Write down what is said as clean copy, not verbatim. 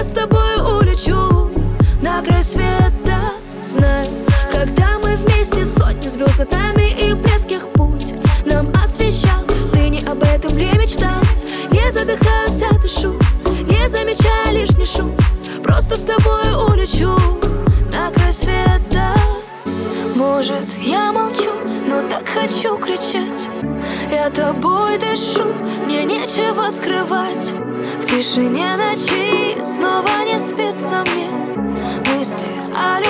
Я с тобой улечу на край света. Знаю, когда мы вместе, сотни звезд над нами и близких путь нам освещал. Ты не об этом ли мечтал? Не задыхаюсь, а дышу, не замечая лишний шум. Просто с тобой улечу на край света. Может, я молчу, но так хочу кричать. Я тобой дышу, мне нечего скрывать. В тишине ночи снова не спится мне. Мысли о